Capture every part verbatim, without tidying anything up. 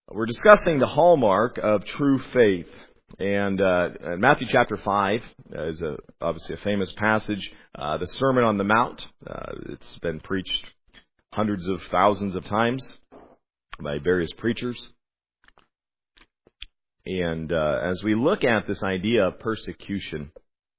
We're discussing the hallmark of true faith. And uh, Matthew chapter five is a, obviously a famous passage. Uh, the Sermon on the Mount. Uh, it's been preached hundreds of thousands of times by various preachers. And uh, as we look at this idea of persecution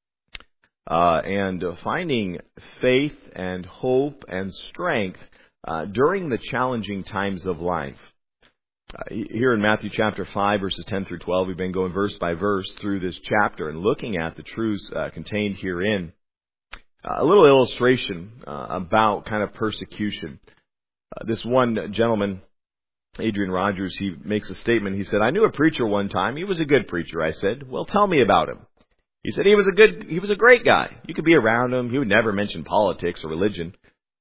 uh, and finding faith and hope and strength uh, during the challenging times of life. Uh, here in Matthew chapter five, verses ten through twelve, we've been going verse by verse through this chapter and looking at the truths uh, contained herein. Uh, a little illustration uh, about kind of persecution. Uh, this one gentleman, Adrian Rogers, he makes a statement. He said, "I knew a preacher one time. He was a good preacher." I said, "Well, tell me about him." He said, "He was a good, he was a great guy. You could be around him. He would never mention politics or religion."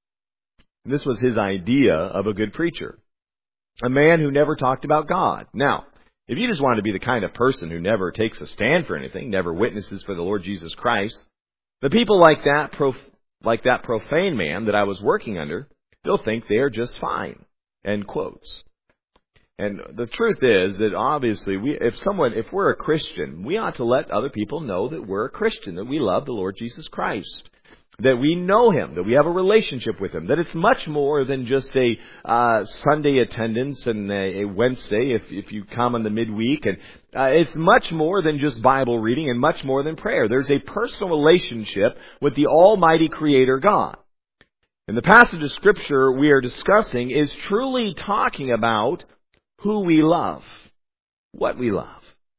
And this was his idea of a good preacher. A man who never talked about God. Now, if you just want to be the kind of person who never takes a stand for anything, never witnesses for the Lord Jesus Christ, the people like that, prof- like that profane man that I was working under, they'll think they are just fine. End quotes. And the truth is that obviously, we, if someone, if we're a Christian, we ought to let other people know that we're a Christian, that we love the Lord Jesus Christ, that we know Him, that we have a relationship with Him, that it's much more than just a uh, Sunday attendance and a, a Wednesday if, if you come on the midweek. And uh, it's much more than just Bible reading and much more than prayer. There's a personal relationship with the Almighty Creator God. And the passage of Scripture we are discussing is truly talking about who we love, what we love.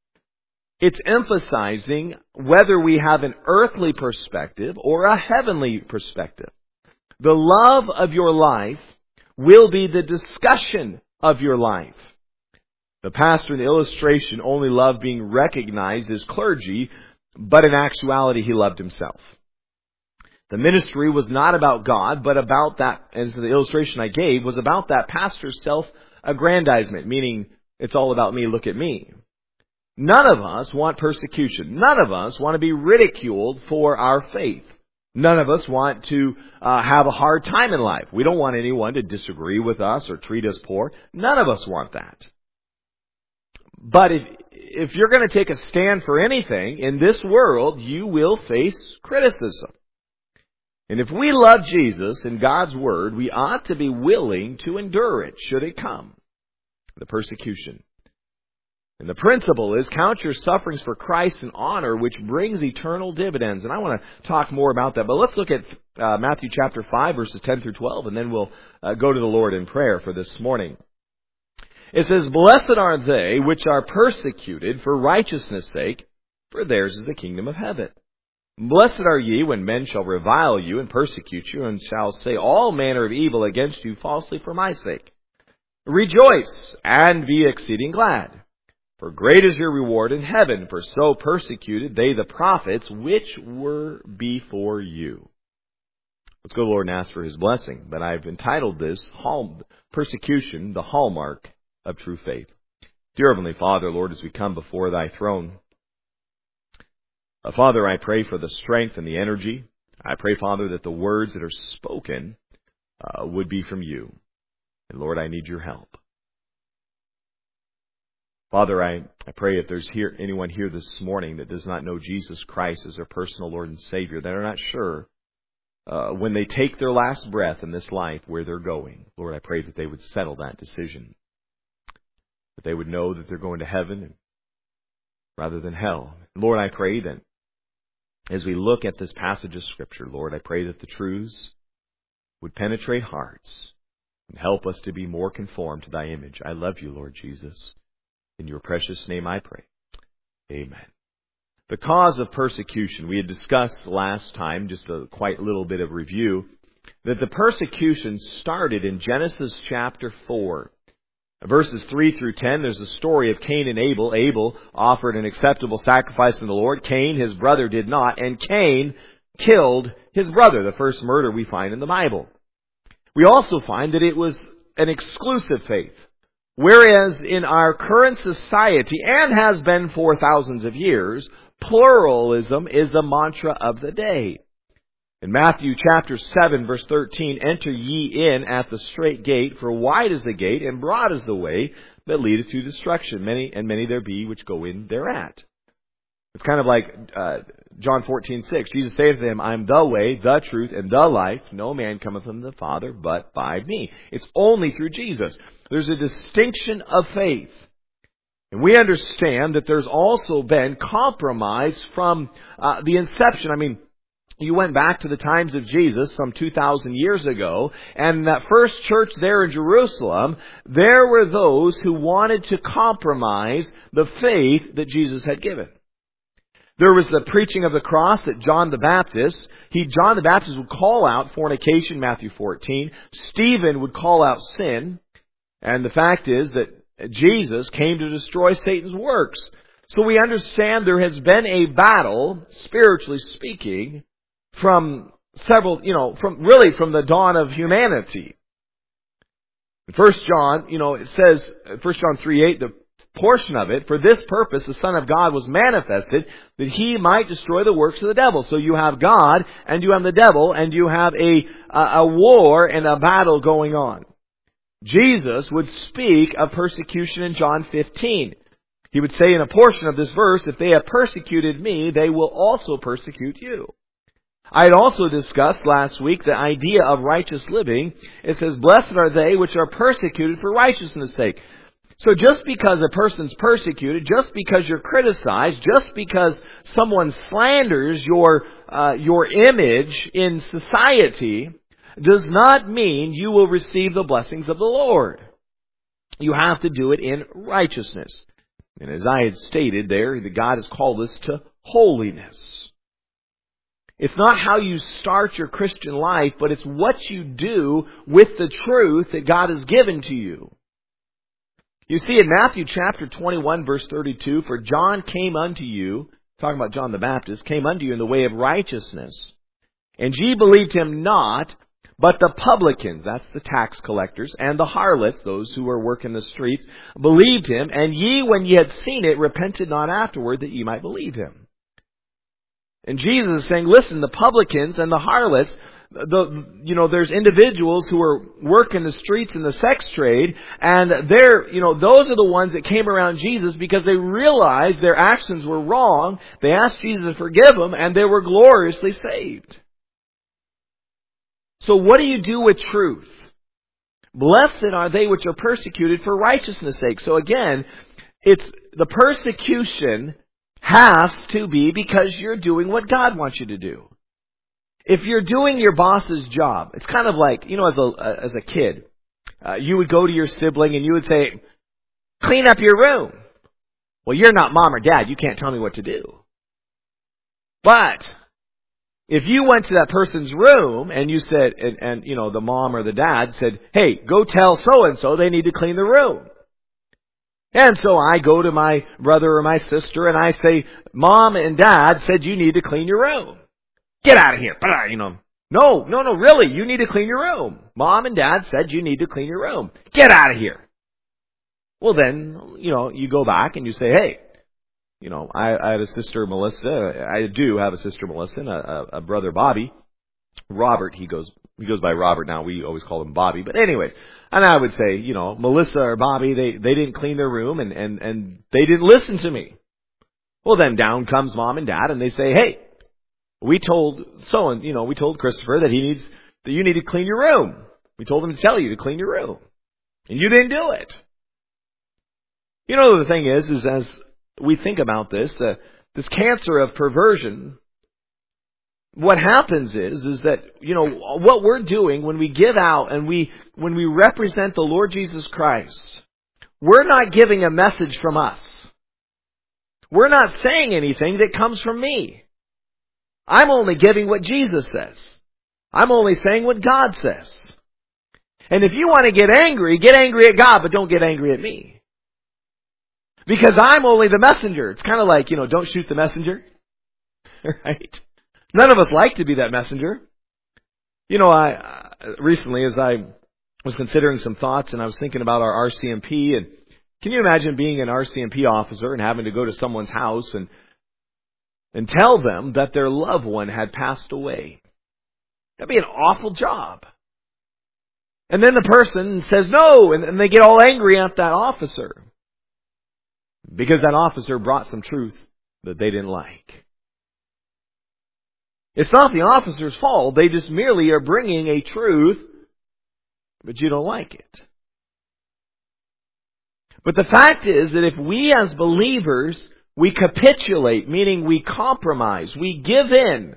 It's emphasizing whether we have an earthly perspective or a heavenly perspective. The love of your life will be the discussion of your life. The pastor in the illustration only loved being recognized as clergy, but in actuality he loved himself. The ministry was not about God, but about that, as the illustration I gave, was about that pastor's self-aggrandizement, meaning it's all about me, look at me. None of us want persecution. None of us want to be ridiculed for our faith. None of us want to uh, have a hard time in life. We don't want anyone to disagree with us or treat us poor. None of us want that. But if if you're going to take a stand for anything in this world, you will face criticism. And if we love Jesus and God's Word, we ought to be willing to endure it, should it come, the persecution. And the principle is count your sufferings for Christ an honor which brings eternal dividends. And I want to talk more about that. But let's look at uh, Matthew chapter five, verses ten through twelve, and then we'll uh, go to the Lord in prayer for this morning. It says, "Blessed are they which are persecuted for righteousness' sake, for theirs is the kingdom of heaven. Blessed are ye when men shall revile you and persecute you, and shall say all manner of evil against you falsely for my sake. Rejoice and be exceeding glad. For great is your reward in heaven, for so persecuted they the prophets which were before you." Let's go to the Lord and ask for His blessing. But I've entitled this, Hall, Persecution, the Hallmark of True Faith. Dear Heavenly Father, Lord, as we come before Thy throne, uh, Father, I pray for the strength and the energy. I pray, Father, that the words that are spoken uh, would be from You. And Lord, I need Your help. Father, I, I pray if there's here anyone here this morning that does not know Jesus Christ as their personal Lord and Savior, that are not sure uh, when they take their last breath in this life where they're going. Lord, I pray that they would settle that decision. That they would know that they're going to heaven rather than hell. Lord, I pray that as we look at this passage of Scripture, Lord, I pray that the truths would penetrate hearts and help us to be more conformed to Thy image. I love You, Lord Jesus. In Your precious name I pray. Amen. The cause of persecution. We had discussed last time, just a quite little bit of review, that the persecution started in Genesis chapter four. Verses three through ten, there's a story of Cain and Abel. Abel offered an acceptable sacrifice to the Lord. Cain, his brother, did not. And Cain killed his brother, the first murder we find in the Bible. We also find that it was an exclusive faith. Whereas in our current society, and has been for thousands of years, pluralism is the mantra of the day. In Matthew chapter seven, verse thirteen, "Enter ye in at the strait gate, for wide is the gate, and broad is the way that leadeth to destruction. Many and many there be which go in thereat. It's kind of like uh, John fourteen six. Jesus saith to them, I am the way, the truth, and the life. No man cometh unto the Father but by me. It's only through Jesus. There's a distinction of faith. And we understand that there's also been compromise from uh, the inception. I mean, you went back to the times of Jesus some two thousand years ago, and that first church there in Jerusalem, there were those who wanted to compromise the faith that Jesus had given. There was the preaching of the cross that John the Baptist, he, John the Baptist would call out fornication, Matthew fourteen. Stephen would call out sin. And the fact is that Jesus came to destroy Satan's works. So we understand there has been a battle, spiritually speaking, from several, you know, from really from the dawn of humanity. In First John, you know, it says, First John three eight, the portion of it, for this purpose the Son of God was manifested, that He might destroy the works of the devil. So you have God, and you have the devil, and you have a, a, a war and a battle going on. Jesus would speak of persecution in John fifteen. He would say in a portion of this verse, if they have persecuted me, they will also persecute you. I had also discussed last week the idea of righteous living. It says, blessed are they which are persecuted for righteousness' sake. So just because a person's persecuted, just because you're criticized, just because someone slanders your uh, your image in society, does not mean you will receive the blessings of the Lord. You have to do it in righteousness. And as I had stated there, that God has called us to holiness. It's not how you start your Christian life, but it's what you do with the truth that God has given to you. You see in Matthew chapter twenty-one, verse thirty-two, for John came unto you, talking about John the Baptist, came unto you in the way of righteousness. And ye believed him not, but the publicans, that's the tax collectors, and the harlots, those who were working the streets, believed him. And ye, when ye had seen it, repented not afterward, that ye might believe him. And Jesus is saying, listen, the publicans and the harlots, the, you know, there's individuals who are working the streets in the sex trade, and they're, you know, those are the ones that came around Jesus because they realized their actions were wrong. They asked Jesus to forgive them, and they were gloriously saved. So what do you do with truth? Blessed are they which are persecuted for righteousness' sake. So again, it's the persecution has to be because you're doing what God wants you to do. If you're doing your boss's job, it's kind of like, you know, as a as a kid, uh, you would go to your sibling and you would say, clean up your room. Well, you're not mom or dad. You can't tell me what to do. But if you went to that person's room and you said, and, and you know, the mom or the dad said, hey, go tell so-and-so they need to clean the room. And so I go to my brother or my sister and I say, Mom and Dad said you need to clean your room. Get out of here. You know, no, no, no, really, you need to clean your room. Mom and Dad said you need to clean your room. Get out of here. Well then, you know, you go back and you say, hey, you know, I, I had a sister, Melissa. I do have a sister, Melissa, and a, a brother, Bobby. Robert, he goes, he goes by Robert now. We always call him Bobby. But anyways, and I would say, you know, Melissa or Bobby, they, they didn't clean their room and, and, and they didn't listen to me. Well, then down comes Mom and Dad and they say, hey, we told so and, you know, we told Christopher that he needs, that you need to clean your room. We told him to tell you to clean your room. And you didn't do it. You know, the thing is, is as we think about this, the, this cancer of perversion, what happens is, is that, you know, what we're doing when we give out and we, when we represent the Lord Jesus Christ, we're not giving a message from us. We're not saying anything that comes from me. I'm only giving what Jesus says. I'm only saying what God says. And if you want to get angry, get angry at God, but don't get angry at me. Because I'm only the messenger. It's kind of like, you know, don't shoot the messenger. Right? None of us like to be that messenger. You know, I uh, recently, as I was considering some thoughts, and I was thinking about our R C M P, and can you imagine being an R C M P officer and having to go to someone's house and and tell them that their loved one had passed away? That'd be an awful job. And then the person says no, and, and they get all angry at that officer. Because that officer brought some truth that they didn't like. It's not the officer's fault. They just merely are bringing a truth, but you don't like it. But the fact is that if we as believers, we capitulate, meaning we compromise, we give in.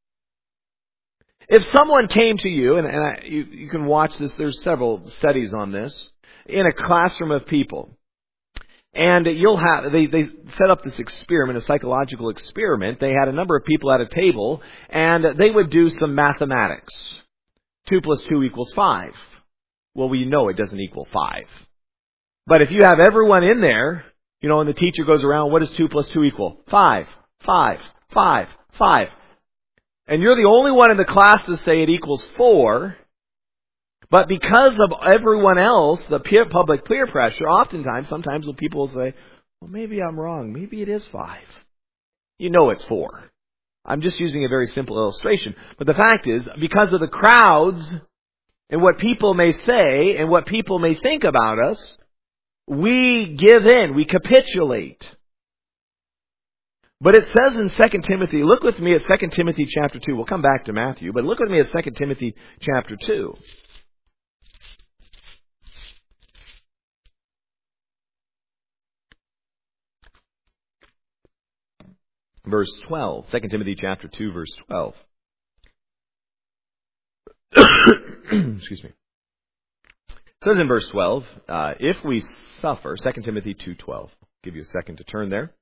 If someone came to you, and, and I, you, you can watch this, there's several studies on this, in a classroom of people. And you'll have, they, they set up this experiment, a psychological experiment. They had a number of people at a table, and they would do some mathematics. Two plus two equals five. Well, we know it doesn't equal five. But if you have everyone in there, you know, and the teacher goes around, what does two plus two equal? Five, five, five, five. And you're the only one in the class to say it equals four. But because of everyone else, the peer, public peer pressure, oftentimes, sometimes when people will say, well, maybe I'm wrong. Maybe it is five. You know it's four. I'm just using a very simple illustration. But the fact is, because of the crowds and what people may say and what people may think about us, we give in. We capitulate. But it says in Second Timothy, look with me at Second Timothy chapter two. We'll come back to Matthew, but look with me at Second Timothy chapter two. Verse twelve. Second Timothy chapter two, verse twelve. Excuse me. It says in verse twelve, uh, if we suffer, Second Timothy two twelve. Give you a second to turn there.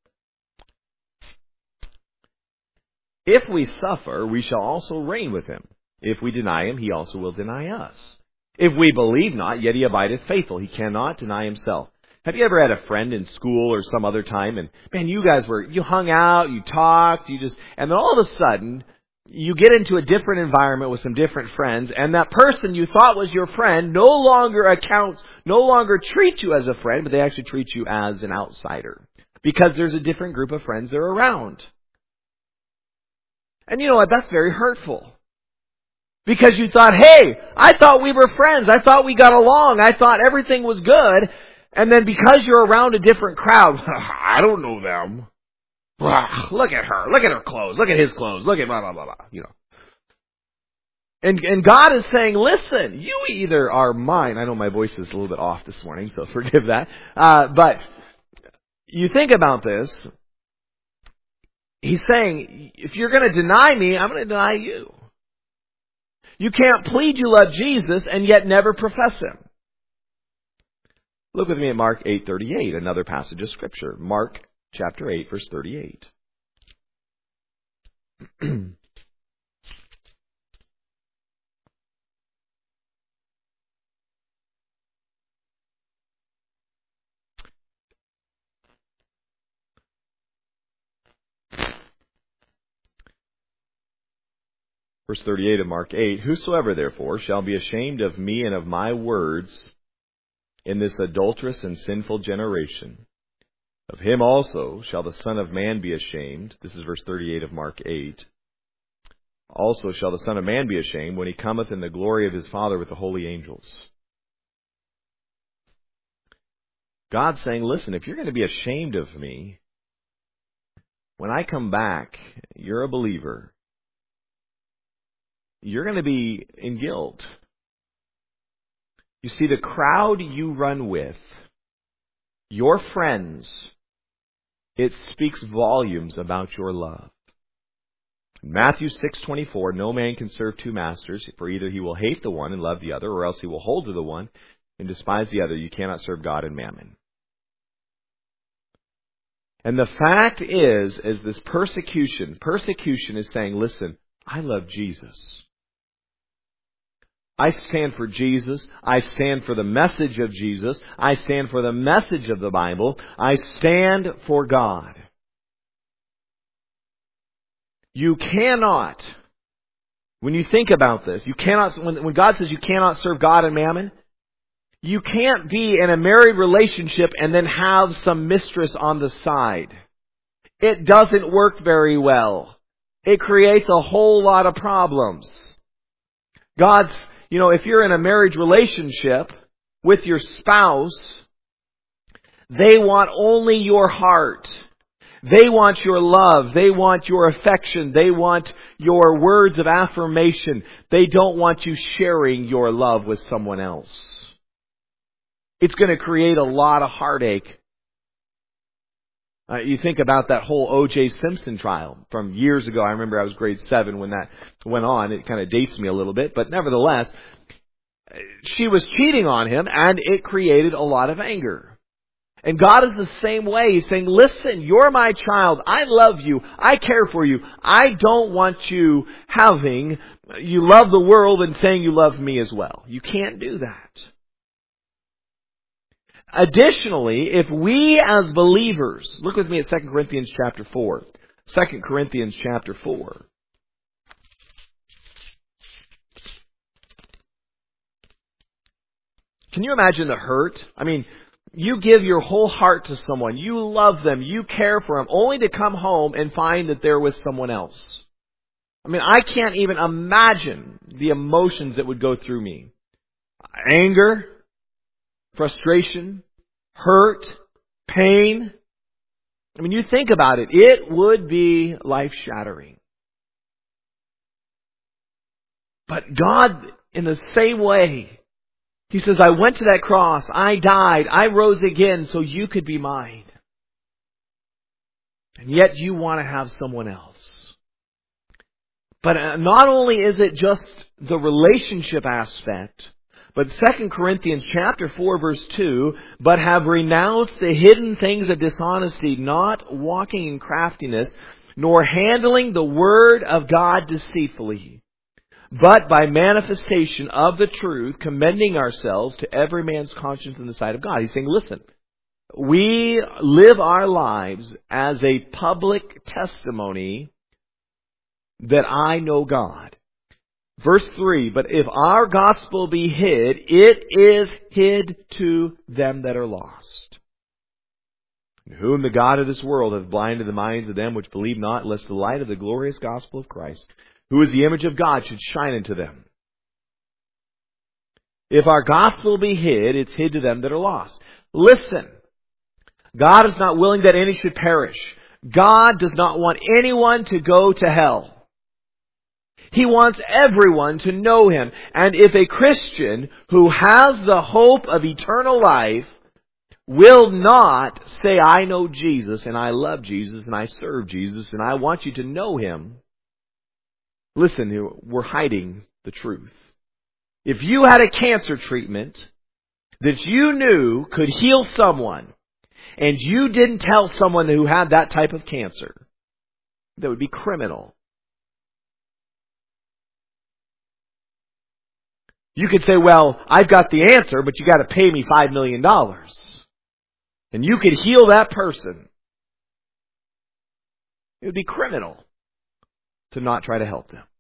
If we suffer, we shall also reign with him. If we deny him, he also will deny us. If we believe not, yet he abideth faithful. He cannot deny himself. Have you ever had a friend in school or some other time, and man, you guys were, you hung out, you talked, you just, and then all of a sudden, you get into a different environment with some different friends, and that person you thought was your friend no longer accounts, no longer treats you as a friend, but they actually treat you as an outsider. Because there's a different group of friends they're around. And you know what? That's very hurtful. Because you thought, hey, I thought we were friends. I thought we got along. I thought everything was good. And then because you're around a different crowd, I don't know them. Look at her. Look at her clothes. Look at his clothes. Look at blah, blah, blah, blah. You know. And, and God is saying, listen, you either are mine. I know my voice is a little bit off this morning, so forgive that. Uh, but you think about this. He's saying, if you're going to deny me, I'm going to deny you. You can't plead you love Jesus and yet never profess him. Look with me at Mark eight thirty-eight, another passage of Scripture. Mark chapter eight, verse thirty-eight. Verse thirty-eight of Mark eight, whosoever therefore shall be ashamed of me and of my words in this adulterous and sinful generation, of him also shall the Son of Man be ashamed. This is verse thirty-eight of Mark eight. Also shall the Son of Man be ashamed when he cometh in the glory of his Father with the holy angels. God's saying, listen, if you're going to be ashamed of me, when I come back, you're a believer. You're going to be in guilt. You see, the crowd you run with, your friends, it speaks volumes about your love. Matthew six twenty-four, no man can serve two masters, for either he will hate the one and love the other, or else he will hold to the one and despise the other. You cannot serve God and mammon. And the fact is, is this persecution, persecution is saying, listen, I love Jesus. I stand for Jesus. I stand for the message of Jesus. I stand for the message of the Bible. I stand for God. You cannot, when you think about this, you cannot, when, when God says you cannot serve God and mammon, you can't be in a married relationship and then have some mistress on the side. It doesn't work very well. It creates a whole lot of problems. God's You know, if you're in a marriage relationship with your spouse, they want only your heart. They want your love. They want your affection. They want your words of affirmation. They don't want you sharing your love with someone else. It's going to create a lot of heartache. Uh, you think about that whole O J Simpson trial from years ago. I remember I was grade seven when that went on. It kind of dates me a little bit, but nevertheless, she was cheating on him, and it created a lot of anger. And God is the same way. He's saying, listen, you're my child. I love you. I care for you. I don't want you having, you love the world and saying you love me as well. You can't do that. Additionally, if we as believers, look with me at Second Corinthians chapter four. Second Corinthians chapter four. Can you imagine the hurt? I mean, you give your whole heart to someone. You love them. You care for them. Only to come home and find that they're with someone else. I mean, I can't even imagine the emotions that would go through me. Anger, frustration, hurt, pain. I mean, you think about it. It would be life-shattering. But God, in the same way, He says, I went to that cross, I died, I rose again so you could be mine. And yet you want to have someone else. But not only is it just the relationship aspect, but Second Corinthians chapter four verse two, but have renounced the hidden things of dishonesty, not walking in craftiness, nor handling the word of God deceitfully, but by manifestation of the truth, commending ourselves to every man's conscience in the sight of God. He's saying, listen, we live our lives as a public testimony that I know God. Verse three, but if our gospel be hid, it is hid to them that are lost, in whom the God of this world hath blinded the minds of them which believe not, lest the light of the glorious gospel of Christ, who is the image of God, should shine into them. If our gospel be hid, it's hid to them that are lost. Listen, God is not willing that any should perish. God does not want anyone to go to hell. He wants everyone to know Him. And if a Christian who has the hope of eternal life will not say, I know Jesus, and I love Jesus, and I serve Jesus, and I want you to know Him, listen, we're hiding the truth. If you had a cancer treatment that you knew could heal someone, and you didn't tell someone who had that type of cancer, that would be criminal. You could say, well, I've got the answer, but you got to pay me five million dollars. And you could heal that person. It would be criminal to not try to help them.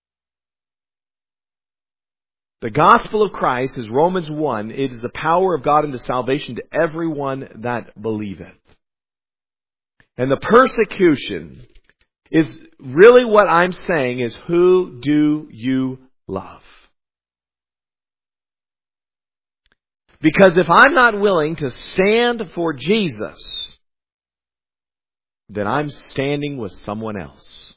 The gospel of Christ is Romans one. It is the power of God unto salvation to everyone that believeth. And the persecution is really what I'm saying is, who do you love? Because if I'm not willing to stand for Jesus, then I'm standing with someone else.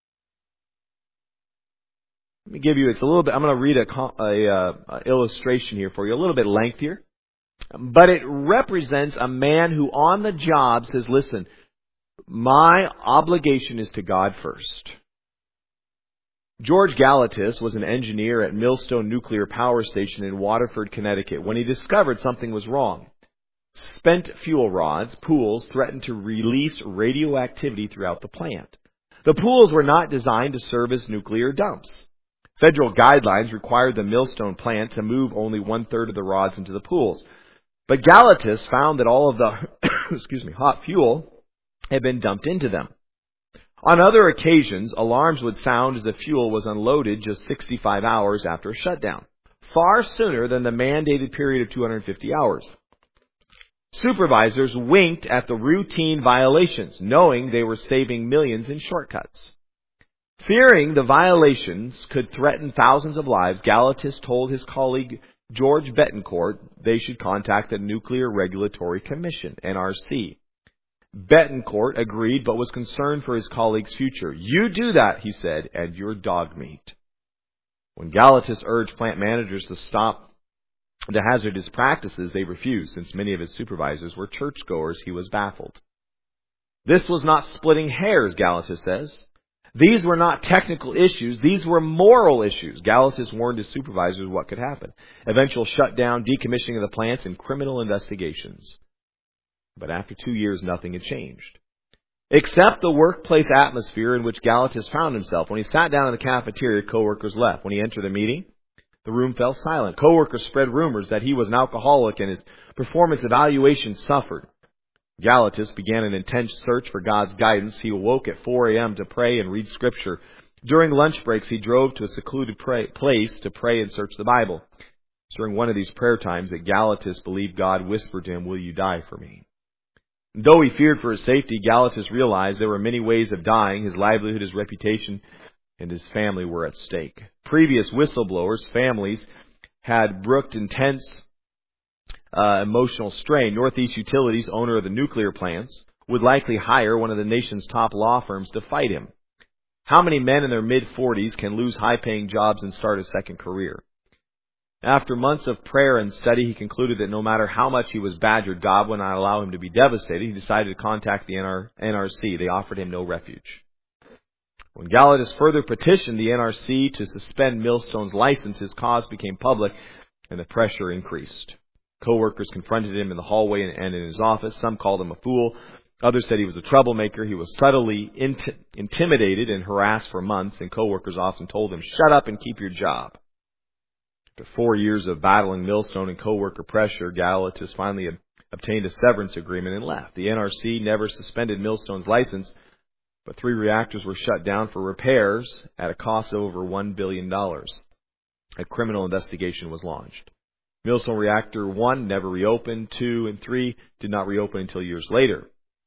Let me give you, it's a little bit, I'm going to read a, a, a illustration here for you, a little bit lengthier. But it represents a man who on the job says, listen, my obligation is to God first. George Galatis was an engineer at Millstone Nuclear Power Station in Waterford, Connecticut, when he discovered something was wrong. Spent fuel rods, pools, threatened to release radioactivity throughout the plant. The pools were not designed to serve as nuclear dumps. Federal guidelines required the Millstone plant to move only one-third of the rods into the pools. But Galatis found that all of the excuse me, hot fuel had been dumped into them. On other occasions, alarms would sound as the fuel was unloaded just sixty-five hours after a shutdown, far sooner than the mandated period of two hundred fifty hours. Supervisors winked at the routine violations, knowing they were saving millions in shortcuts. Fearing the violations could threaten thousands of lives, Galatas told his colleague George Betancourt they should contact the Nuclear Regulatory Commission, N R C. Betancourt agreed but was concerned for his colleague's future. "You do that," he said, "and you're dog meat." When Galatas urged plant managers to stop the hazardous practices, they refused. Since many of his supervisors were churchgoers, he was baffled. This was not splitting hairs, Galatas says. These were not technical issues. These were moral issues. Galatas warned his supervisors what could happen. Eventual shutdown, decommissioning of the plants, and criminal investigations. But after two years, nothing had changed. Except the workplace atmosphere in which Galatas found himself. When he sat down in the cafeteria, coworkers left. When he entered the meeting, the room fell silent. Coworkers spread rumors that he was an alcoholic and his performance evaluation suffered. Galatas began an intense search for God's guidance. He awoke at four a.m. to pray and read Scripture. During lunch breaks, he drove to a secluded pray- place to pray and search the Bible. During one of these prayer times that Galatas believed God whispered to him, "Will you die for me?" Though he feared for his safety, Galatas realized there were many ways of dying. His livelihood, his reputation, and his family were at stake. Previous whistleblowers' families had brooked intense uh, emotional strain. Northeast Utilities, owner of the nuclear plants, would likely hire one of the nation's top law firms to fight him. How many men in their mid-forties can lose high-paying jobs and start a second career? After months of prayer and study, he concluded that no matter how much he was badgered, God would not allow him to be devastated. He decided to contact the N R C. They offered him no refuge. When Galatas further petitioned the N R C to suspend Millstone's license, his cause became public and the pressure increased. Co-workers confronted him in the hallway and in his office. Some called him a fool. Others said he was a troublemaker. He was subtly int- intimidated and harassed for months, and co-workers often told him, "Shut up and keep your job." After four years of battling Millstone and co-worker pressure, Galatas finally ob- obtained a severance agreement and left. The N R C never suspended Millstone's license, but three reactors were shut down for repairs at a cost of over one billion dollars. A criminal investigation was launched. Millstone Reactor one never reopened. two and three did not reopen until years later.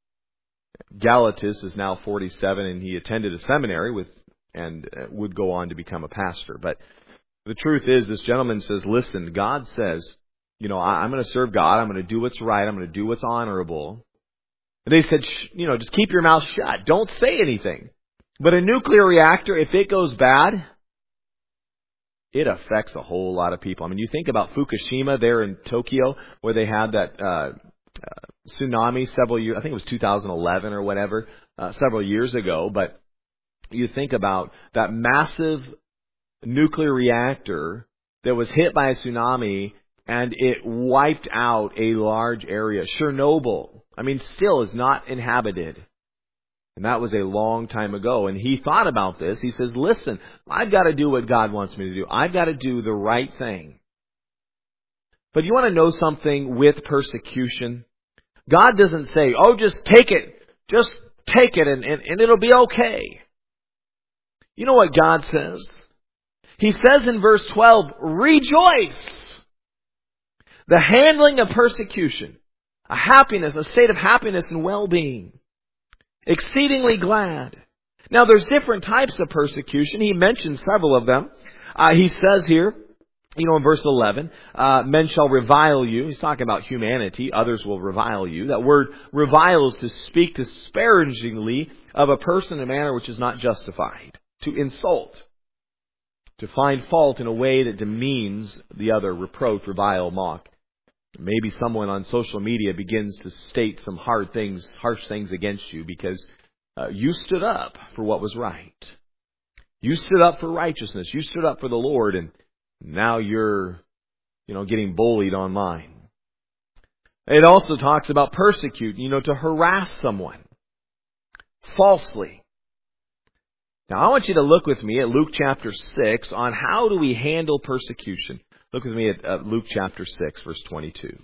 Galatas is now forty-seven, and he attended a seminary with and would go on to become a pastor. But the truth is, this gentleman says, listen, God says, you know, I'm going to serve God. I'm going to do what's right. I'm going to do what's honorable. And they said, you know, just keep your mouth shut. Don't say anything. But a nuclear reactor, if it goes bad, it affects a whole lot of people. I mean, you think about Fukushima there in Tokyo, where they had that uh, uh, tsunami several years, I think it was two thousand eleven or whatever, uh, several years ago. But you think about that massive nuclear reactor that was hit by a tsunami, and it wiped out a large area. Chernobyl, I mean, still is not inhabited. And that was a long time ago. And he thought about this. He says, listen, I've got to do what God wants me to do. I've got to do the right thing. But you want to know something with persecution? God doesn't say, oh, just take it. Just take it and, and, and it'll be okay. You know what God says? He says in verse twelve, rejoice. The handling of persecution, a happiness, a state of happiness and well-being. Exceedingly glad. Now, there's different types of persecution. He mentions several of them. Uh, he says here, you know, in verse eleven, uh, men shall revile you. He's talking about humanity. Others will revile you. That word revile is to speak disparagingly of a person in a manner which is not justified. To insult. To find fault in a way that demeans the other. Reproach, revile, mock. Maybe someone on social media begins to state some hard things, harsh things against you because uh, you stood up for what was right. You stood up for righteousness. You stood up for the Lord, and now you're, you know, getting bullied online. It also talks about persecute, you know, to harass someone falsely. Now, I want you to look with me at Luke chapter six on how do we handle persecution. Look with me at uh, Luke chapter six, verse twenty-two.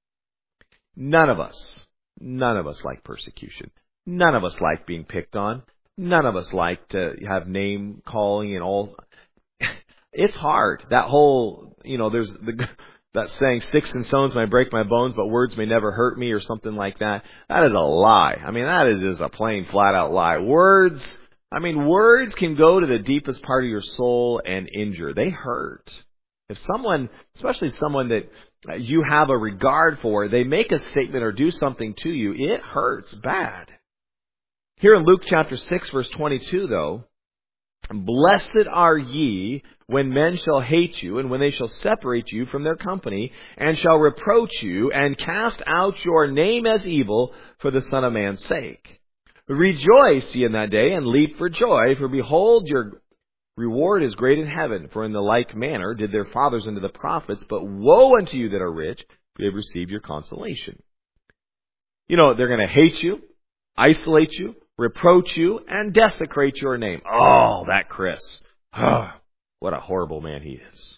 None of us, none of us like persecution. None of us like being picked on. None of us like to have name calling and all. It's hard. That whole, you know, there's the, that saying, sticks and stones may break my bones, but words may never hurt me, or something like that. That is a lie. I mean, that is just a plain, flat out lie. Words I mean, words can go to the deepest part of your soul and injure. They hurt. If someone, especially someone that you have a regard for, they make a statement or do something to you, it hurts bad. Here in Luke chapter six, verse twenty-two, though, blessed are ye when men shall hate you, and when they shall separate you from their company, and shall reproach you, and cast out your name as evil for the Son of Man's sake. Rejoice ye in that day, and leap for joy, for behold, your reward is great in heaven. For in the like manner did their fathers unto the prophets. But woe unto you that are rich, for you have received your consolation. You know, they're going to hate you, isolate you, reproach you, and desecrate your name. Oh, that Chris. Oh, what a horrible man he is.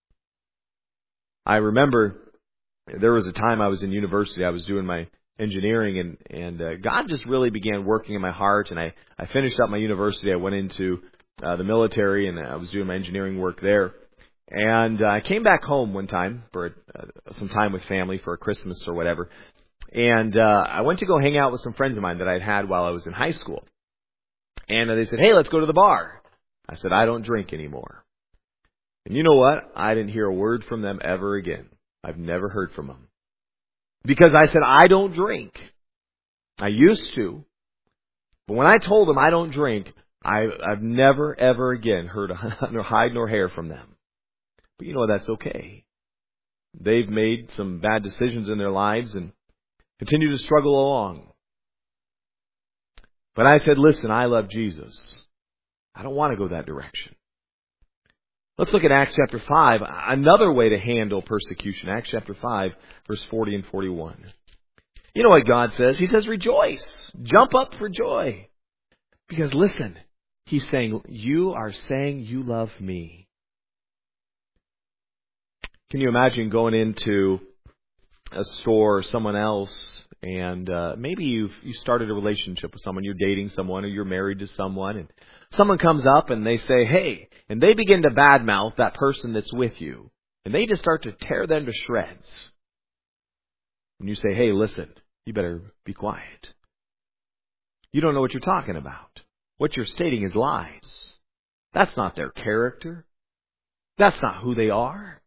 I remember there was a time I was in university. I was doing my engineering, and, and uh, God just really began working in my heart. And I, I finished up my university. I went into uh, the military, and I was doing my engineering work there. And uh, I came back home one time for uh, some time with family for a Christmas or whatever. And uh, I went to go hang out with some friends of mine that I'd had while I was in high school. And uh, they said, hey, let's go to the bar. I said, I don't drink anymore. And you know what? I didn't hear a word from them ever again. I've never heard from them. Because I said, I don't drink. I used to. But when I told them I don't drink, I, I've never, ever again heard nor hide nor hair from them. But you know, that's okay. They've made some bad decisions in their lives and continue to struggle along. But I said, listen, I love Jesus. I don't want to go that direction. Let's look at Acts chapter five, another way to handle persecution. Acts chapter five, verse forty and forty-one. You know what God says? He says, rejoice. Jump up for joy. Because listen, He's saying, you are saying you love me. Can you imagine going into a store or someone else, and uh, maybe you've you started a relationship with someone, you're dating someone, or you're married to someone, and someone comes up and they say, hey, and they begin to badmouth that person that's with you, and they just start to tear them to shreds. And you say, hey, listen, you better be quiet. You don't know what you're talking about. What you're stating is lies. That's not their character. That's not who they are.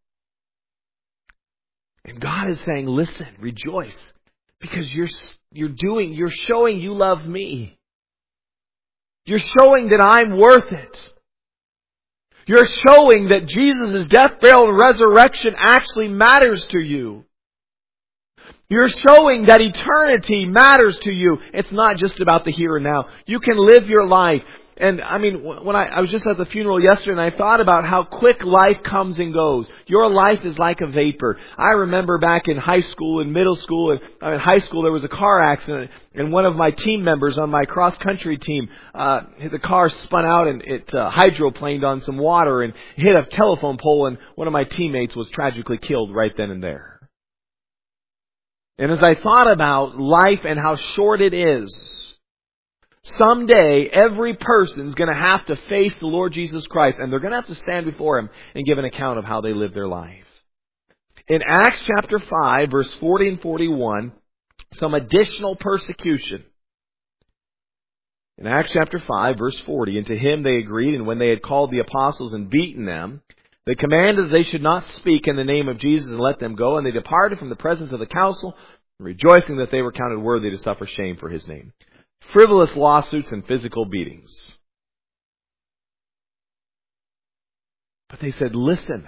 And God is saying, listen, rejoice, because you're you're doing, you're showing you love me. You're showing that I'm worth it. You're showing that Jesus' death, burial, and resurrection actually matters to you. You're showing that eternity matters to you. It's not just about the here and now. You can live your life. And I mean, when I, I was just at the funeral yesterday, and I thought about how quick life comes and goes. Your life is like a vapor. I remember back in high school and middle school, and uh, in high school there was a car accident, and one of my team members on my cross country team, uh, the car spun out and it uh, hydroplaned on some water and hit a telephone pole, and one of my teammates was tragically killed right then and there. And as I thought about life and how short it is, someday, every person's going to have to face the Lord Jesus Christ, and they're going to have to stand before Him and give an account of how they lived their life. In Acts chapter five, verse forty and forty-one, some additional persecution. In Acts chapter five, verse forty, and to him they agreed, and when they had called the apostles and beaten them, they commanded that they should not speak in the name of Jesus and let them go, and they departed from the presence of the council, rejoicing that they were counted worthy to suffer shame for His name. Frivolous lawsuits and physical beatings. But they said, listen,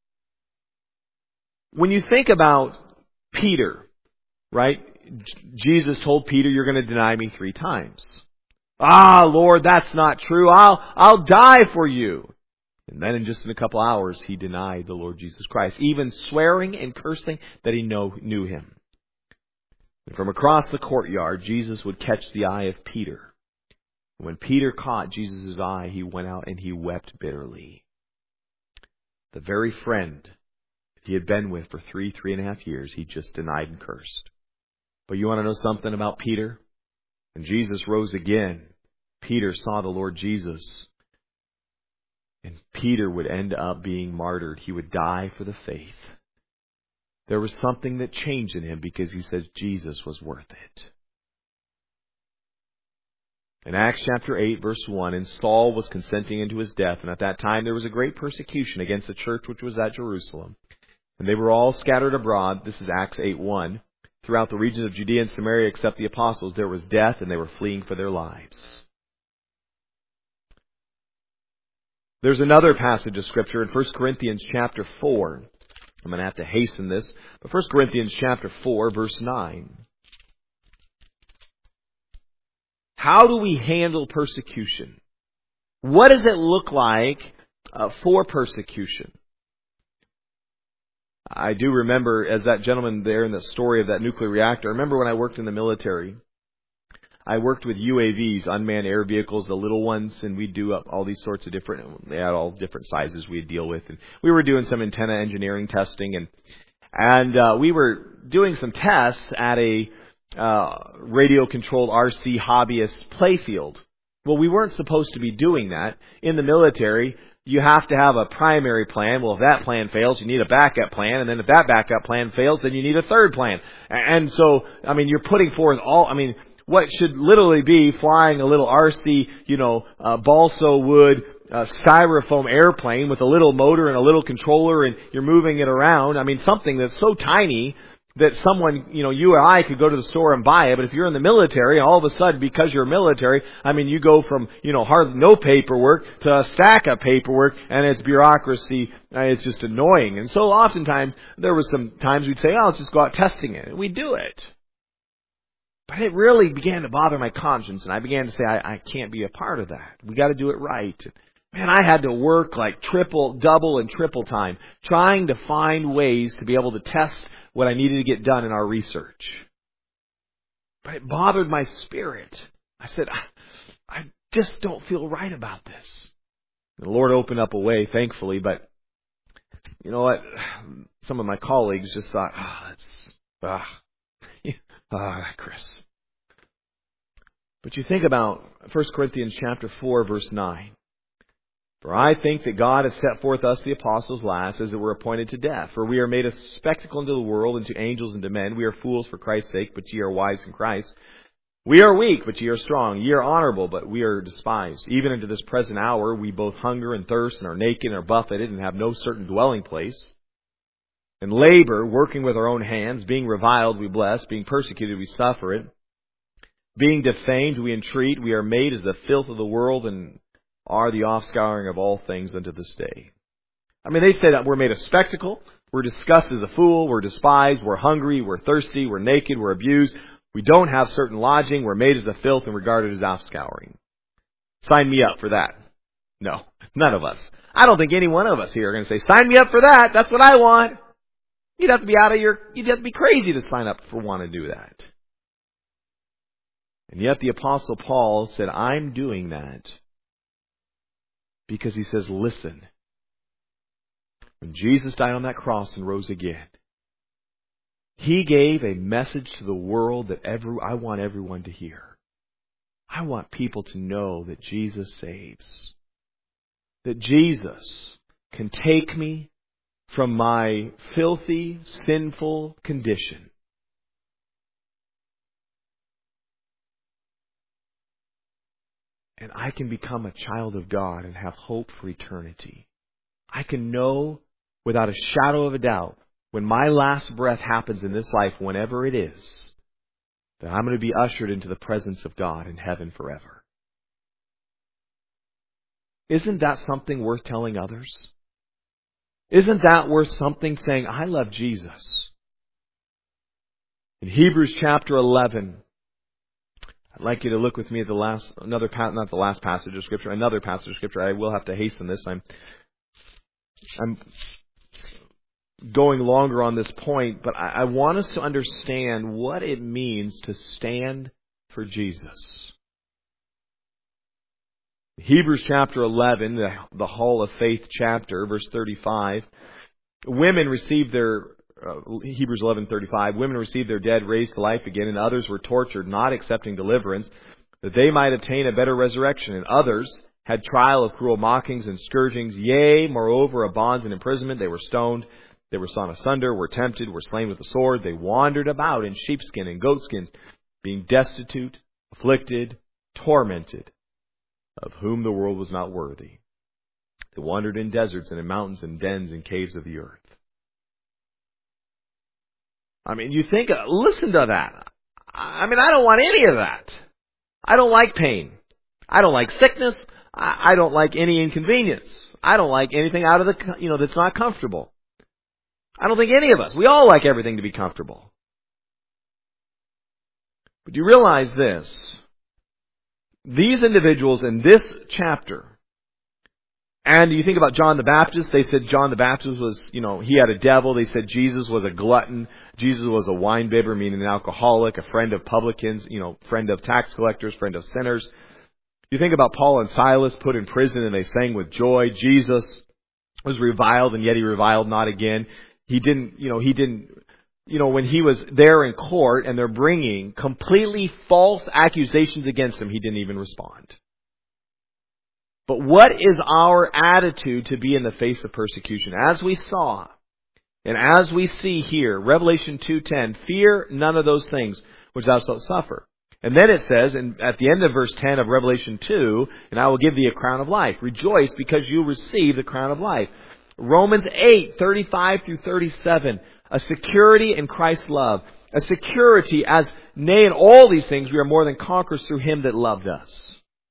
when you think about Peter, right? Jesus told Peter, you're going to deny me three times. Ah, Lord, that's not true. I'll, I'll die for you. And then in just in a couple hours, he denied the Lord Jesus Christ, even swearing and cursing that he know, knew Him. And from across the courtyard, Jesus would catch the eye of Peter. When Peter caught Jesus' eye, he went out and he wept bitterly. The very friend he had been with for three, three and a half years, he just denied and cursed. But you want to know something about Peter? When Jesus rose again, Peter saw the Lord Jesus. And Peter would end up being martyred. He would die for the faith. There was something that changed in him because he said Jesus was worth it. In Acts chapter eight, verse one, and Saul was consenting unto his death, and at that time there was a great persecution against the church which was at Jerusalem. And they were all scattered abroad, this is Acts eight one, throughout the regions of Judea and Samaria except the apostles. There was death, and they were fleeing for their lives. There's another passage of Scripture in First Corinthians chapter four. I'm going to have to hasten this. But First Corinthians chapter four, verse nine. How do we handle persecution? What does it look like uh, for persecution? I do remember, as that gentleman there in the story of that nuclear reactor, I remember when I worked in the military, I worked with U A Vs, unmanned air vehicles, the little ones, and we'd do all these sorts of different, they had all different sizes we'd deal with. And we were doing some antenna engineering testing, and and uh, we were doing some tests at a uh, radio-controlled R C hobbyist playfield. Well, we weren't supposed to be doing that. In the military, you have to have a primary plan. Well, if that plan fails, you need a backup plan. And then if that backup plan fails, then you need a third plan. And so, I mean, you're putting forth all, I mean, what should literally be flying a little R C, you know, uh, balsa wood, uh, styrofoam airplane with a little motor and a little controller, and you're moving it around. I mean, something that's so tiny that someone, you know, you or I could go to the store and buy it. But if you're in the military, all of a sudden, because you're military, I mean, you go from, you know, hardly no paperwork to a stack of paperwork, and it's bureaucracy. Uh, it's just annoying. And so oftentimes, there was some times we'd say, oh, let's just go out testing it. And we'd do it. But it really began to bother my conscience, and I began to say, I, I can't be a part of that. We got to do it right. Man, I had to work like triple, double, and triple time, trying to find ways to be able to test what I needed to get done in our research. But it bothered my spirit. I said, I, I just don't feel right about this. The Lord opened up a way, thankfully, but you know what? Some of my colleagues just thought, ah, oh, that's, ah. Ah, Chris. But you think about First Corinthians chapter four, verse nine. For I think that God has set forth us, the apostles, last, as it were appointed to death. For we are made a spectacle unto the world, and to angels and to men. We are fools for Christ's sake, but ye are wise in Christ. We are weak, but ye are strong. Ye are honorable, but we are despised. Even unto this present hour we both hunger and thirst, and are naked, and are buffeted, and have no certain dwelling place. And labor, working with our own hands, being reviled, we bless, being persecuted, we suffer it. Being defamed, we entreat, we are made as the filth of the world, and are the offscouring of all things unto this day. I mean, they say that we're made a spectacle, we're discussed as a fool, we're despised, we're hungry, we're thirsty, we're naked, we're abused, we don't have certain lodging, we're made as a filth and regarded as offscouring. Sign me up for that. No, none of us. I don't think any one of us here are going to say, sign me up for that, that's what I want. You'd have to be out of your, you'd have to be crazy to sign up for want to do that. And yet the Apostle Paul said, I'm doing that because he says, listen, when Jesus died on that cross and rose again, He gave a message to the world that every, I want everyone to hear. I want people to know that Jesus saves. That Jesus can take me from my filthy, sinful condition and I can become a child of God and have hope for eternity. I can know without a shadow of a doubt when my last breath happens in this life, whenever it is, that I'm going to be ushered into the presence of God in heaven forever. Isn't that something worth telling others? Isn't that worth something saying, I love Jesus? In Hebrews chapter eleven, I'd like you to look with me at the last, another, not the last passage of Scripture, another passage of Scripture. I will have to hasten this. I'm, I'm going longer on this point, but I, I want us to understand what it means to stand for Jesus. Hebrews chapter eleven, the, the Hall of Faith chapter, verse thirty-five. Women received their, uh, Hebrews eleven thirty-five, women received their dead raised to life again, and others were tortured, not accepting deliverance, that they might obtain a better resurrection. And others had trial of cruel mockings and scourgings, yea, moreover, of bonds and imprisonment. They were stoned, they were sawn asunder, were tempted, were slain with the sword. They wandered about in sheepskin and goatskins, being destitute, afflicted, tormented, of whom the world was not worthy. They wandered in deserts and in mountains and dens and caves of the earth. I mean, you think, listen to that. I mean, I don't want any of that. I don't like pain. I don't like sickness. I don't like any inconvenience. I don't like anything out of the, you know, that's not comfortable. I don't think any of us. We all like everything to be comfortable. But you realize this. These individuals in this chapter, and you think about John the Baptist, they said John the Baptist was, you know, he had a devil. They said Jesus was a glutton. Jesus was a winebibber, meaning an alcoholic, a friend of publicans, you know, friend of tax collectors, friend of sinners. You think about Paul and Silas put in prison and they sang with joy. Jesus was reviled and yet he reviled not again. He didn't, you know, he didn't, you know, when he was there in court and they're bringing completely false accusations against him, he didn't even respond. But what is our attitude to be in the face of persecution? As we saw, and as we see here, Revelation two ten, fear none of those things which thou shalt suffer. And then it says, in, at the end of verse ten of Revelation two, and I will give thee a crown of life. Rejoice because you receive the crown of life. Romans eight thirty-five through thirty-seven, a security in Christ's love. A security as, nay, in all these things we are more than conquerors through Him that loved us.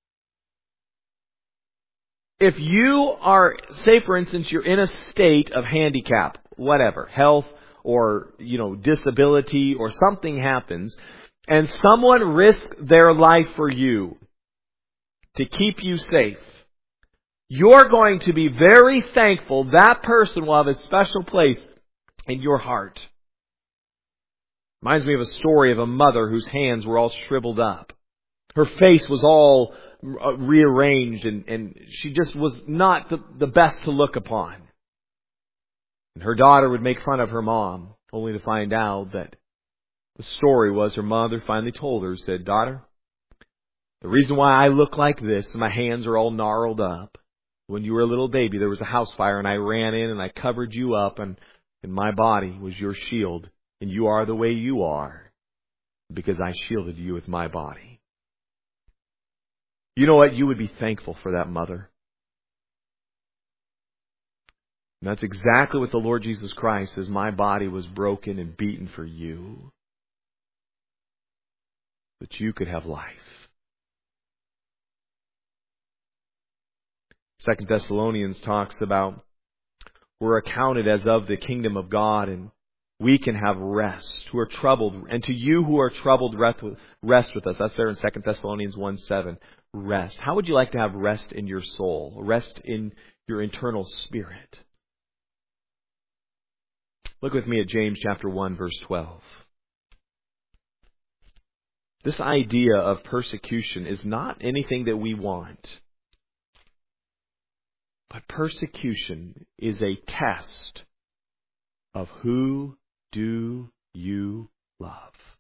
If you are, say for instance, you're in a state of handicap, whatever, health or, you know, disability or something happens, and someone risks their life for you to keep you safe, you're going to be very thankful that person will have a special place in your heart. Reminds me of a story of a mother whose hands were all shriveled up. Her face was all rearranged and, and she just was not the, the best to look upon. And her daughter would make fun of her mom, only to find out that the story was her mother finally told her, said, "Daughter, the reason why I look like this and my hands are all gnarled up, when you were a little baby, there was a house fire and I ran in and I covered you up and, and my body was your shield. And you are the way you are because I shielded you with my body." You know what? You would be thankful for that mother. And that's exactly what the Lord Jesus Christ says. My body was broken and beaten for you, that you could have life. Second Thessalonians talks about we're accounted as of the kingdom of God and we can have rest, who are troubled. And to you who are troubled, rest with, rest with us. That's there in Second Thessalonians one seven. Rest. How would you like to have rest in your soul? Rest in your internal spirit? Look with me at James chapter one, verse twelve. This idea of persecution is not anything that we want. But persecution is a test of who do you love.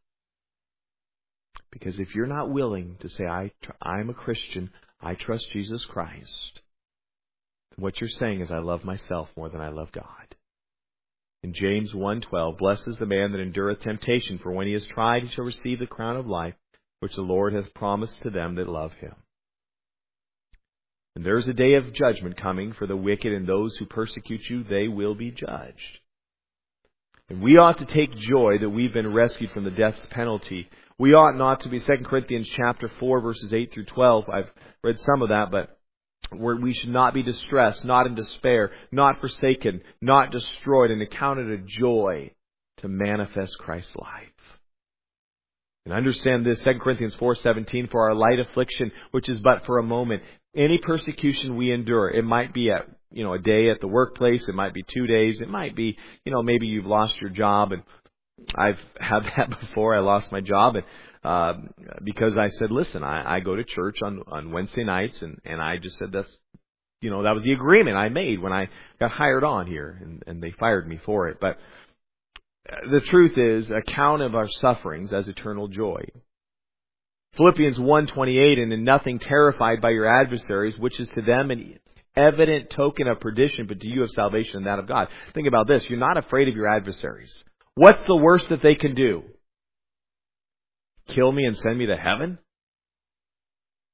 Because if you're not willing to say, I, I'm a Christian, I trust Jesus Christ, what you're saying is, I love myself more than I love God. In James one twelve, blessed is the man that endureth temptation, for when he is tried, he shall receive the crown of life, which the Lord hath promised to them that love Him. And there is a day of judgment coming for the wicked, and those who persecute you, they will be judged. And we ought to take joy that we've been rescued from the death's penalty. We ought not to be, Second Corinthians chapter four, verses eight through twelve. I've read some of that, but where we should not be distressed, not in despair, not forsaken, not destroyed, and account it a joy to manifest Christ's life. And understand this, Second Corinthians four seventeen, for our light affliction, which is but for a moment, any persecution we endure, it might be at, you know, a day at the workplace, it might be two days, it might be, you know, maybe you've lost your job, and I've had that before. I lost my job, and uh, because I said, listen, I, I go to church on, on Wednesday nights, and, and I just said that's, you know, that was the agreement I made when I got hired on here, and, and they fired me for it. But the truth is, account of our sufferings as eternal joy. Philippians one twenty-eight, and in nothing terrified by your adversaries, which is to them an evident token of perdition, but to you of salvation and that of God. Think about this. You're not afraid of your adversaries. What's the worst that they can do? Kill me and send me to heaven?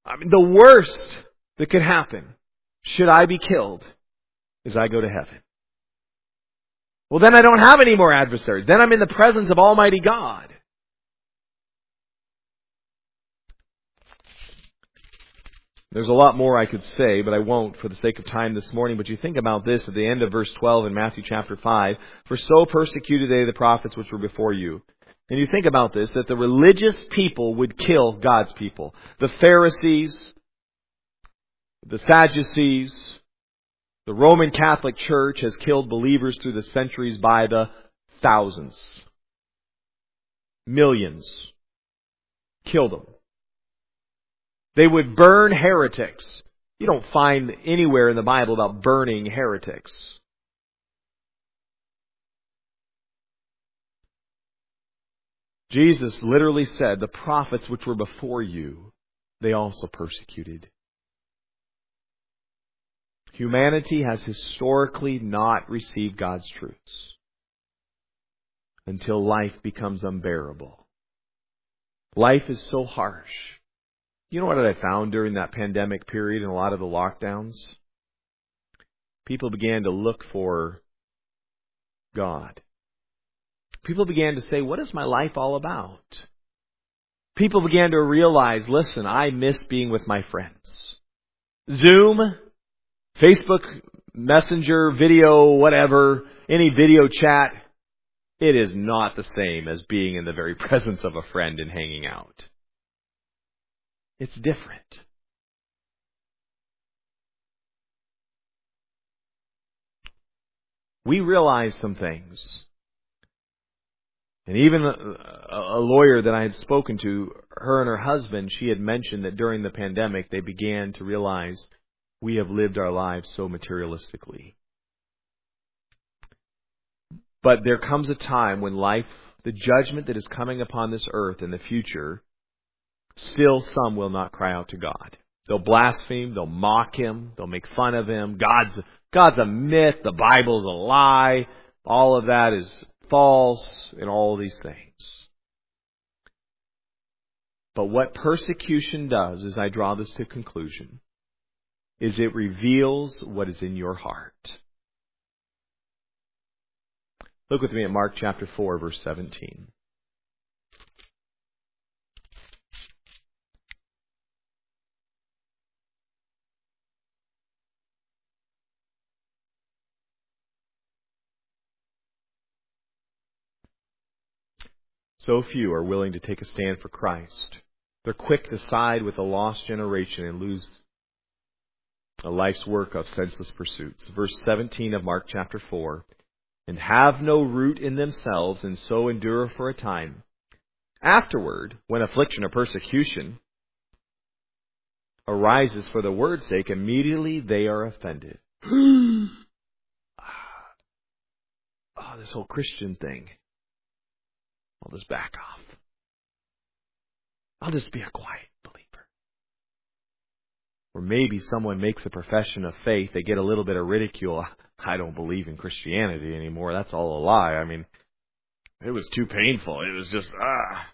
I mean, the worst that could happen, should I be killed, is I go to heaven. Well, then I don't have any more adversaries. Then I'm in the presence of Almighty God. There's a lot more I could say, but I won't for the sake of time this morning. But you think about this at the end of verse twelve in Matthew chapter five. For so persecuted they the prophets which were before you. And you think about this, that the religious people would kill God's people. The Pharisees, the Sadducees, the Roman Catholic Church has killed believers through the centuries by the thousands. Millions. Killed them. They would burn heretics. You don't find anywhere in the Bible about burning heretics. Jesus literally said, the prophets which were before you, they also persecuted. Humanity has historically not received God's truths until life becomes unbearable. Life is so harsh. You know what I found during that pandemic period and a lot of the lockdowns? People began to look for God. People began to say, what is my life all about? People began to realize, listen, I miss being with my friends. Zoom, Facebook, Messenger, video, whatever, any video chat, it is not the same as being in the very presence of a friend and hanging out. It's different. We realize some things. And even a, a lawyer that I had spoken to, her and her husband, she had mentioned that during the pandemic they began to realize we have lived our lives so materialistically. But there comes a time when life, the judgment that is coming upon this earth in the future, still some will not cry out to God. They'll blaspheme, they'll mock Him, they'll make fun of Him. God's, God's a myth, the Bible's a lie, all of that is false, and all these things. But what persecution does, as I draw this to conclusion, is it reveals what is in your heart. Look with me at Mark chapter four, verse seventeen. So few are willing to take a stand for Christ. They're quick to side with a lost generation and lose a life's work of senseless pursuits. Verse seventeen of Mark chapter four. And have no root in themselves, and so endure for a time. Afterward, when affliction or persecution arises for the word's sake, immediately they are offended. Oh, this whole Christian thing. I'll just back off. I'll just be a quiet believer. Or maybe someone makes a profession of faith, they get a little bit of ridicule. I don't believe in Christianity anymore. That's all a lie. I mean, it was too painful. It was just, ah.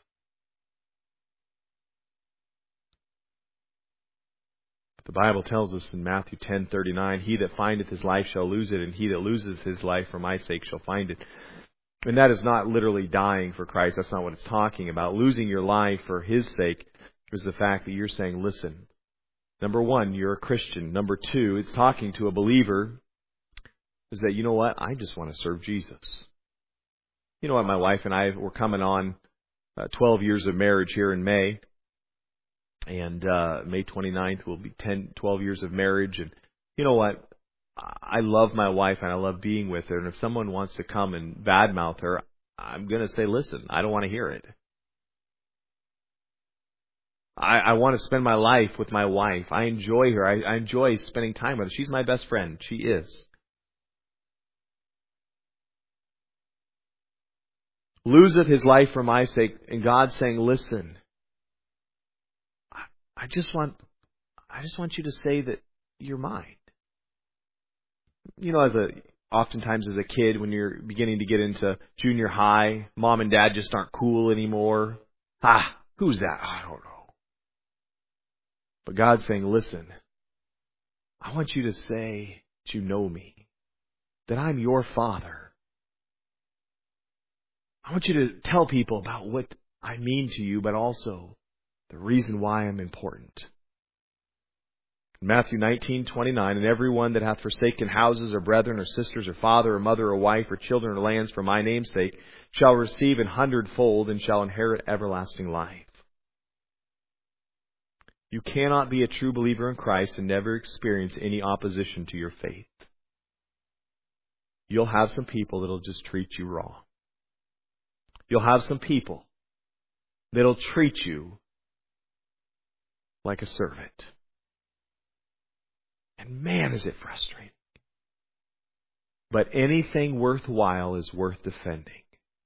The Bible tells us in Matthew ten thirty-nine, He that findeth his life shall lose it, and he that loseth his life for my sake shall find it. And that is not literally dying for Christ. That's not what it's talking about. Losing your life for His sake is the fact that you're saying, listen, number one, you're a Christian. Number two, it's talking to a believer, is that, you know what, I just want to serve Jesus. You know what, my wife and I, we're coming on uh, twelve years of marriage here in May. And uh, May twenty-ninth will be ten, twelve years of marriage. And you know what? I love my wife and I love being with her. And if someone wants to come and badmouth her, I'm going to say, listen, I don't want to hear it. I, I want to spend my life with my wife. I enjoy her. I, I enjoy spending time with her. She's my best friend. She is. Loseth his life for my sake. And God's saying, listen, I, I just want, I just want you to say that you're mine. You know, as a, oftentimes as a kid, when you're beginning to get into junior high, mom and dad just aren't cool anymore. Ah, who's that? I don't know. But God's saying, listen, I want you to say that you know me, that I'm your Father. I want you to tell people about what I mean to you, but also the reason why I'm important. Matthew nineteen twenty-nine, and everyone that hath forsaken houses or brethren or sisters or father or mother or wife or children or lands for my name's sake shall receive an hundredfold and shall inherit everlasting life. You cannot be a true believer in Christ and never experience any opposition to your faith. You'll have some people that'll just treat you wrong. You'll have some people that'll treat you like a servant. And man, is it frustrating. But anything worthwhile is worth defending.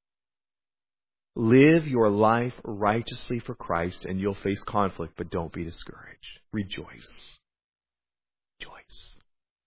Live your life righteously for Christ and you'll face conflict, but don't be discouraged. Rejoice. Rejoice.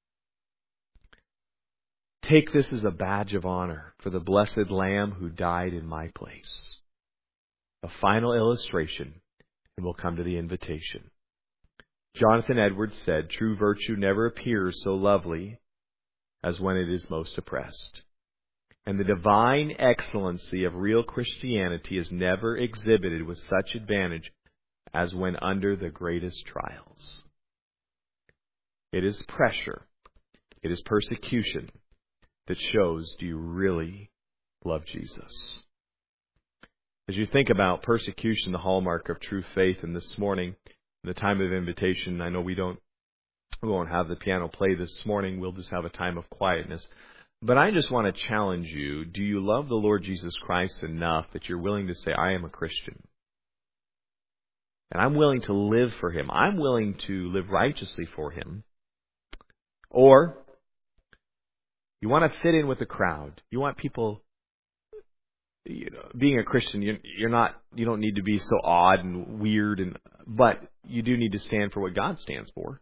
Take this as a badge of honor for the blessed Lamb who died in my place. A final illustration, and we'll come to the invitation. Jonathan Edwards said, true virtue never appears so lovely as when it is most oppressed. And the divine excellency of real Christianity is never exhibited with such advantage as when under the greatest trials. It is pressure, it is persecution that shows, do you really love Jesus? As you think about persecution, the hallmark of true faith, and this morning, in the time of invitation, I know we don't, we won't have the piano play this morning. We'll just have a time of quietness. But I just want to challenge you. Do you love the Lord Jesus Christ enough that you're willing to say, I am a Christian? And I'm willing to live for Him. I'm willing to live righteously for Him. Or you want to fit in with the crowd. You want people, you know, being a Christian, you're, you're not, you don't need to be so odd and weird, and but you do need to stand for what God stands for.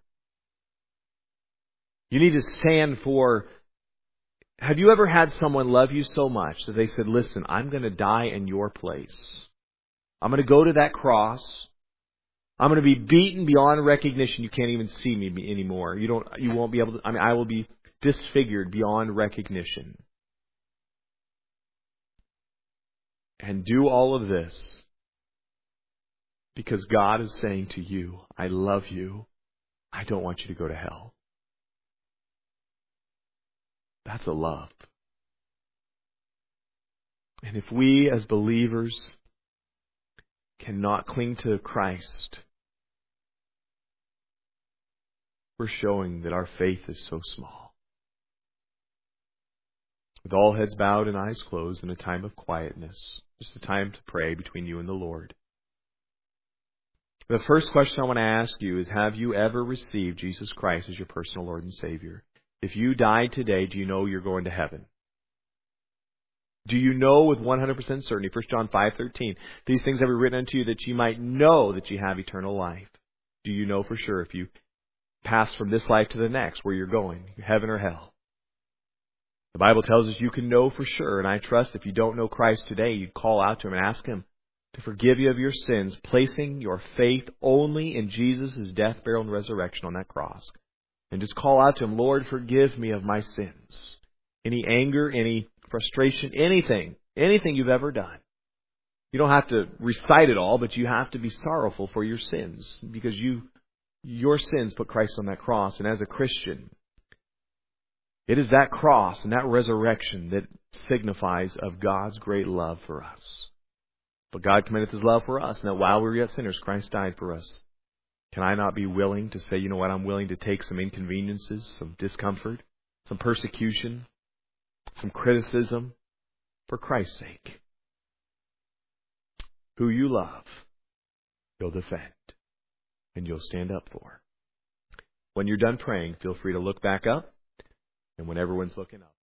You need to stand for. Have you ever had someone love you so much that they said, listen, I'm going to die in your place. I'm going to go to that cross. I'm going to be beaten beyond recognition. You can't even see me anymore. You don't, you won't be able to, I mean, I will be disfigured beyond recognition. And do all of this because God is saying to you, I love you. I don't want you to go to hell. That's a love. And if we as believers cannot cling to Christ, we're showing that our faith is so small. With all heads bowed and eyes closed in a time of quietness, just a time to pray between you and the Lord. The first question I want to ask you is, have you ever received Jesus Christ as your personal Lord and Savior? If you died today, do you know you're going to heaven? Do you know with one hundred percent certainty, First John five thirteen, these things have been written unto you that you might know that you have eternal life? Do you know for sure if you pass from this life to the next where you're going, heaven or hell? The Bible tells us you can know for sure, and I trust if you don't know Christ today, you'd call out to Him and ask Him to forgive you of your sins, placing your faith only in Jesus' death, burial, and resurrection on that cross. And just call out to Him, Lord, forgive me of my sins. Any anger, any frustration, anything, anything you've ever done. You don't have to recite it all, but you have to be sorrowful for your sins because you, your sins put Christ on that cross. And as a Christian, it is that cross and that resurrection that signifies of God's great love for us. But God commendeth His love for us, and that while we were yet sinners, Christ died for us. Can I not be willing to say, you know what, I'm willing to take some inconveniences, some discomfort, some persecution, some criticism for Christ's sake? Who you love, you'll defend and you'll stand up for. When you're done praying, feel free to look back up, and when everyone's looking up,